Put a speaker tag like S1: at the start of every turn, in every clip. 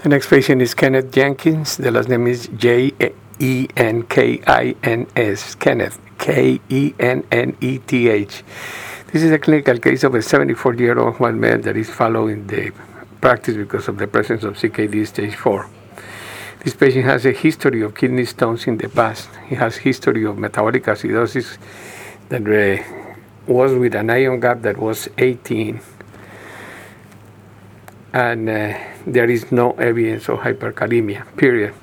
S1: The next patient is Kenneth Jenkins. The last name is Jenkins. Kenneth, Kenneth. This is a clinical case of a 74-year-old white male that is following the practice because of the presence of CKD stage 4. This patient has a history of kidney stones in the past. He has history of metabolic acidosis that was with an ion gap that was 18. And there is no evidence of hyperkalemia, period.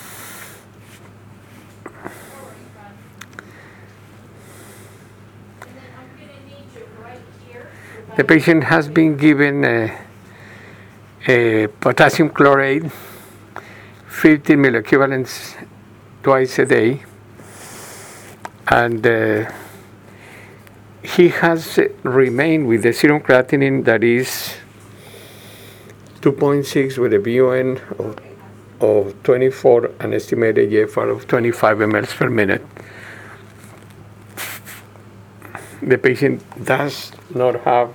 S1: The patient has been given a potassium chloride, 50 milliequivalents twice a day, and he has remained with the serum creatinine that is 2.6 with a BUN of 24 and estimated GFR of 25 mL per minute. The patient does not have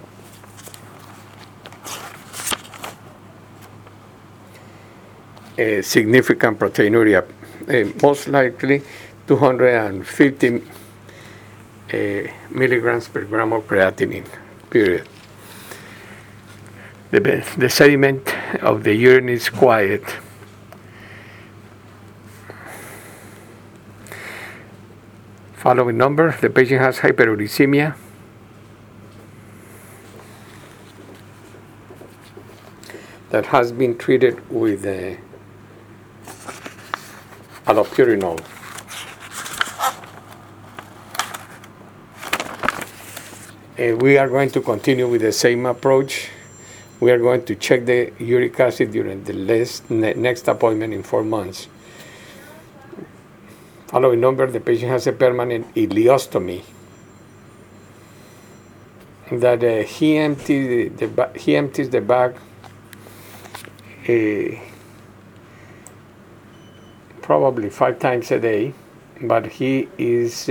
S1: a significant proteinuria, most likely 250 milligrams per gram of creatinine, period. The sediment of the urine is quiet. Following number, the patient has hyperuricemia. That has been treated with allopurinol. We are going to continue with the same approach. We are going to check the uric acid during the next appointment in 4 months. Following number, the patient has a permanent ileostomy. That he empties the bag probably 5 times a day, but he is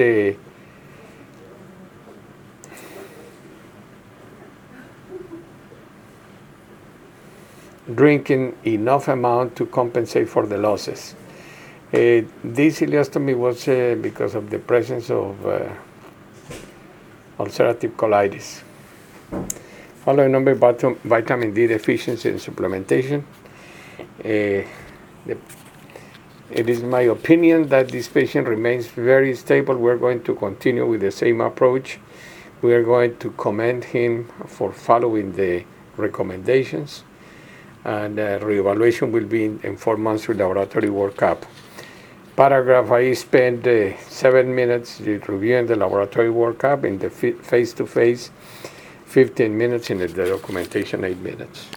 S1: drinking enough amount to compensate for the losses. This ileostomy was because of the presence of ulcerative colitis. Following number, vitamin D deficiency and supplementation. It is my opinion that this patient remains very stable. We're going to continue with the same approach. We are going to commend him for following the recommendations, and reevaluation will be in 4 months with laboratory workup. Paragraph, I spent 7 minutes reviewing the laboratory workup, in the face-to-face 15 minutes, in the documentation 8 minutes.